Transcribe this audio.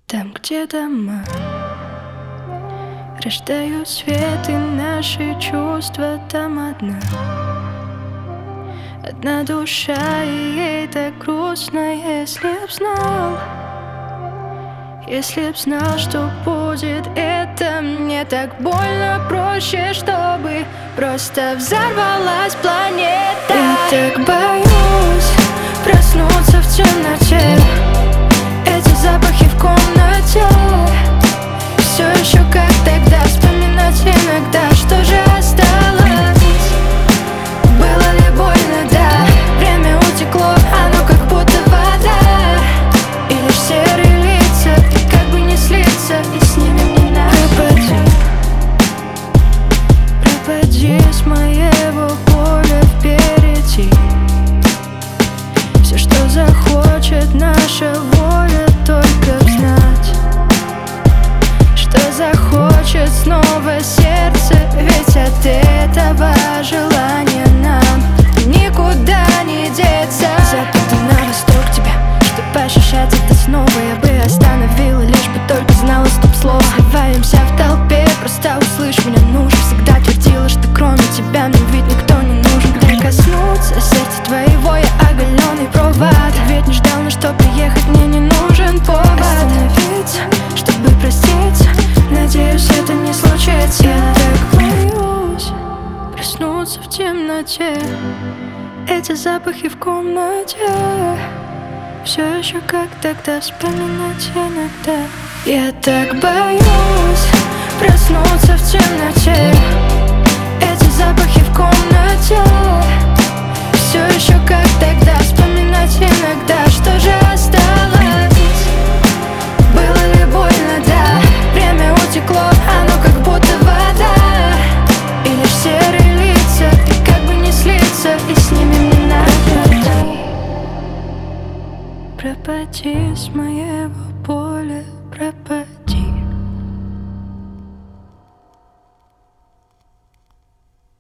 Там, где дома рождают свет, и наши чувства там одна душа, и ей так грустно. Если б знал, что будет это, мне так больно. Проще, чтобы просто взорвалась планета. Я так боюсь проснуться в темноте. Эти запахи в комнате все еще как тогда, вспоминать иногда, что же осталось. Было ли больно, да, время утекло, оно как будто вода. И лишь серые лица, и как бы не слиться, и с ними не надо. Пропади с моего поля впереди. Все, что захочет наша воля, только знать, что захочет снова сердце. Ведь от этого желания нам никуда не деться. Западу на восток тебя, чтобы ощущать это снова. Я бы остановила, лишь бы только знала стоп-слово. Сливаемся в толпе, просто услышь меня, нужен. Всегда твердила, что кроме тебя мне ведь никто не нужен. Прикоснуться сердца твоего, я оголенный провод. Ведь не ждал, но что приехать мне не нужен повод. Остановиться, чтобы проститься, надеюсь, это не случится. Я так боюсь проснуться в темноте. Эти запахи в комнате все еще как тогда, вспоминать иногда. Я так боюсь проснуться в темноте. Эти запахи в комнате все еще как тогда, вспоминать иногда, что же осталось. Было ли больно, да, время утекло, оно как будто вода. И лишь серые лица, и как бы не слиться, и с ними не надо. Пропади с моего поля, пропади.